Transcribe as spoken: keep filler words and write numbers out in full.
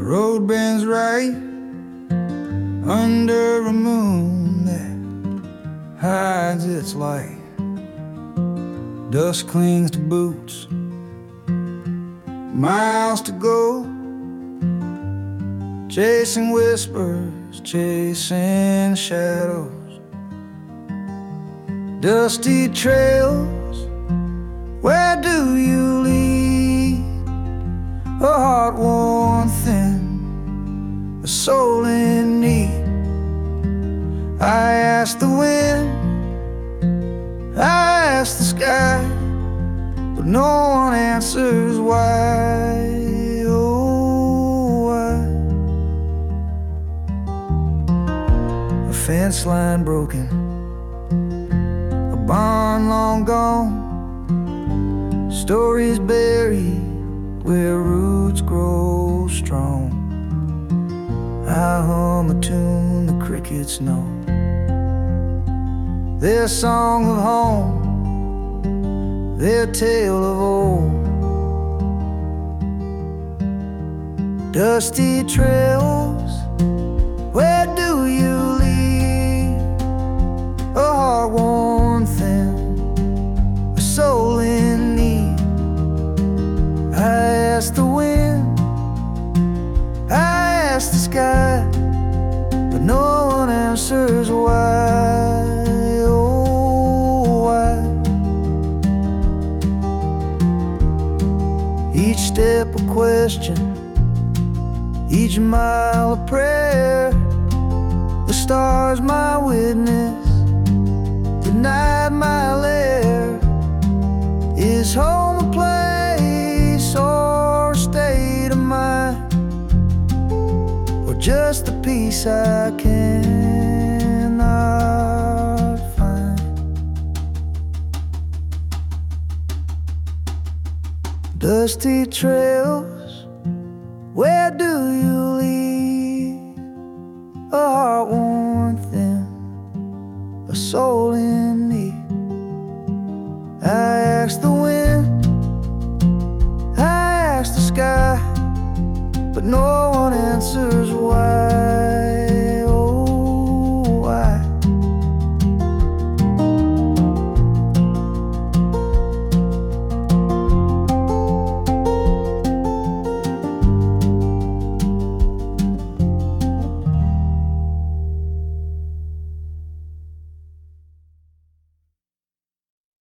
road bends right under a moon that hides its light. Dust clings to boots, miles to go, chasing whispers, chasing shadows. Dusty trails, where do you lead? A heart worn thin, a soul in need. I ask the wind, I ask the sky, but no one answers why. Oh, why? A fence line broken, a barn long gone, stories buried where roots grow strong. I hum a tune the crickets know, their song of home, their tale of old. Dusty trails, where do you lead? A heart worn thin, a soul in need. I ask the wind, I ask the sky, but no one answers why. Oh, why? Each step a question, each mile a prayer. The stars my witness, the night my lair. Is home a place or a state of mind, or just a peace I cannot find? Dusty trails, where do you lead? A heart worn thin, a soul in need. I ask the wind, I ask the sky, but no one answers why.